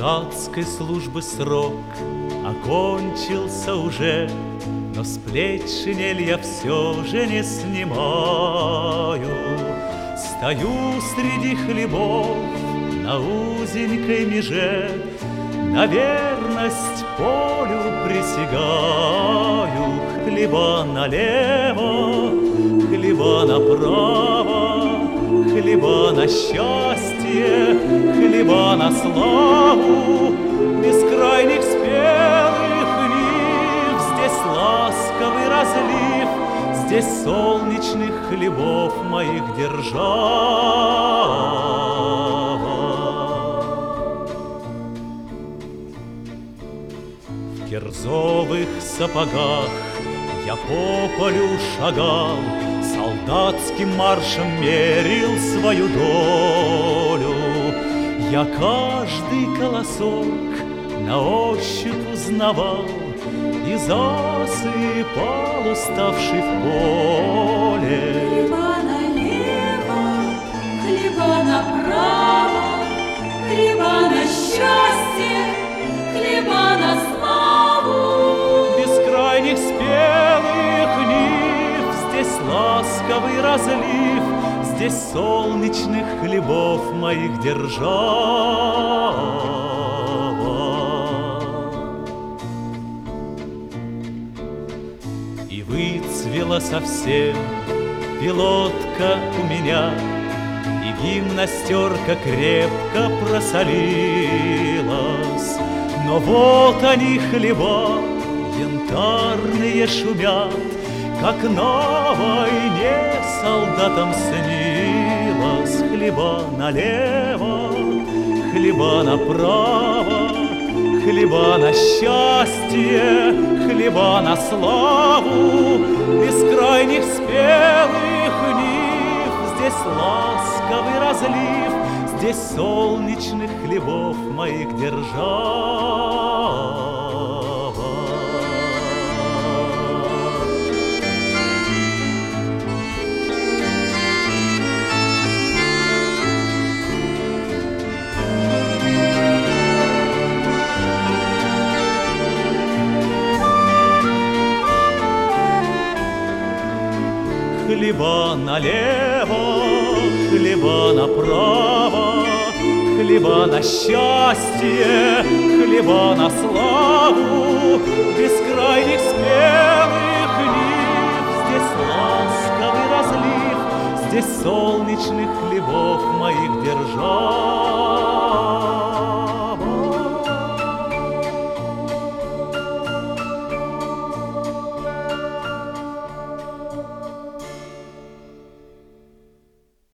солдатской службы срок окончился уже, но с плеч шинель я все же не снимаю. Стою среди хлебов на узенькой меже, на верность полю присягаю. Хлеба налево, хлеба направо, хлеба на счастье, хлеба на славу. Бескрайних спелых нив, здесь ласковый разлив, здесь солнечных хлебов моих держава. В кирзовых сапогах я по полю шагал, солдатским маршем мерил свою долю. Я каждый колосок на ощупь узнавал и засыпал уставший в поле. Хлеба налево, хлеба направо, хлеба на счастье, хлеба на славу. Бескрайних спелых нив, здесь ласковый разлив, здесь солнечных хлебов моих держава. И выцвела совсем пилотка у меня, и гимнастерка крепко просолилась. Но вот они, хлеба, янтарные шумят, как на войне солдатам снилось. Хлеба налево, хлеба направо, хлеба на счастье, хлеба на славу. Бескрайних спелых нив, здесь ласковый разлив, здесь солнечных хлебов моих держава. Хлеба налево, хлеба направо, хлеба на счастье, хлеба на славу. Бескрайних спелых нив, здесь ласковый разлив, здесь солнечных хлебов моих держав.